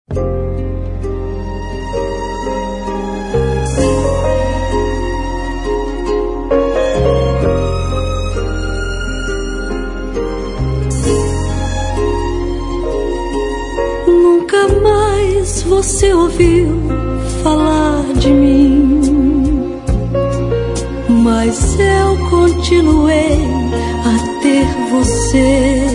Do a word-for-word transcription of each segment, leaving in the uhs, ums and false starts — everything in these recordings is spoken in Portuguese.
Nunca mais você ouviu falar de mim, mas eu continuei a ter você.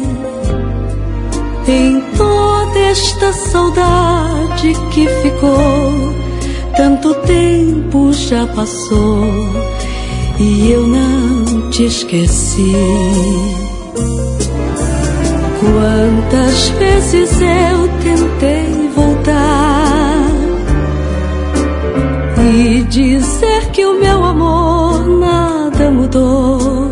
Em toda esta saudade que ficou, tanto tempo já passou e eu não te esqueci. Quantas vezes eu tentei voltar e dizer que o meu amor nada mudou,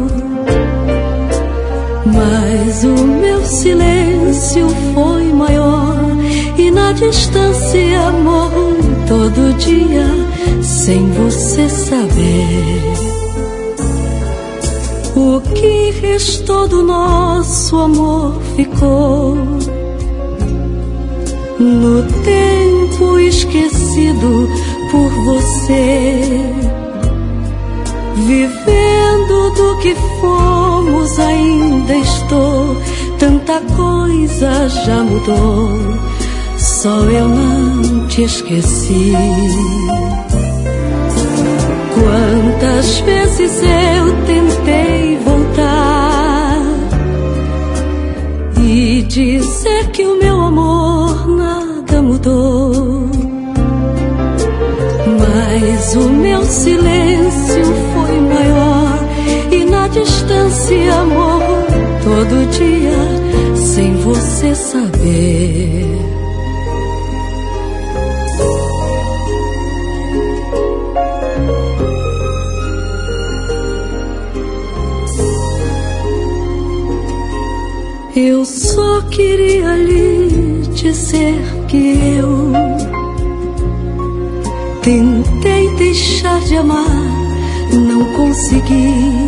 mas o meu silêncio foi maior e na distância morro todo dia sem você saber. O que restou do nosso amor ficou no tempo esquecido por você. Vivendo do que fomos ainda estou, tanta coisa já mudou, só eu não te esqueci. Quantas vezes eu tentei voltar e dizer que o meu amor nada mudou, mas o meu silêncio foi maior e na distância morro todo dia sem você saber. Eu só queria lhe dizer que eu tentei deixar de amar, não consegui.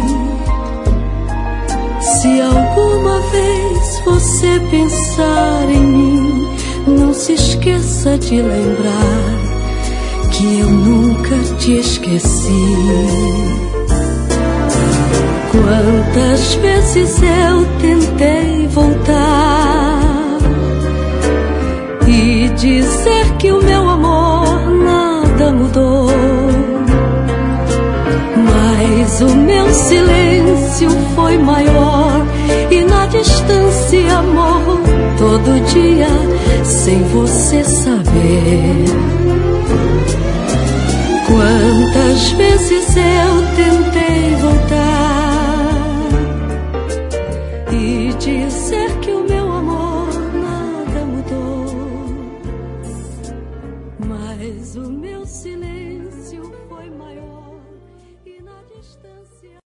Se alguma vez você pensar em mim, não se esqueça de lembrar que eu nunca te esqueci. Quantas vezes eu tentei voltar e dizer que o meu amor nada mudou, mas o meu silêncio foi maior e na distância morro todo dia sem você saber. Quantas vezes eu tentei voltar e dizer que o meu amor nada mudou, mas o meu silêncio foi maior e na distância